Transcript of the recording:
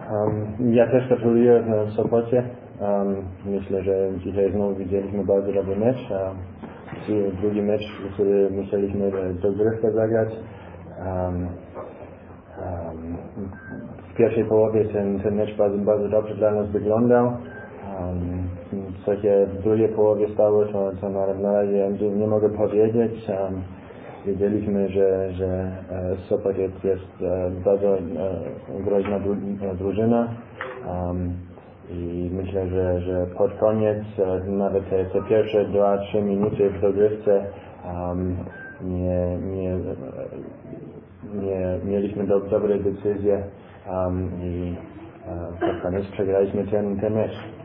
Ja też gratuluję w Sopocie. Myślę, że dzisiaj znowu widzieliśmy bardzo dobry mecz. Drugi mecz, który musieliśmy dogrywkę zagrać. W pierwszej połowie ten mecz bardzo dobrze dla nas wyglądał. Co się w drugiej połowie stało, to na razie nie mogę powiedzieć. Wiedzieliśmy, że Sopot jest bardzo groźna drużyna i myślę, że pod koniec, nawet te pierwsze 2-3 minuty w dogrywce nie mieliśmy dobre decyzje i pod koniec przegraliśmy ten mecz.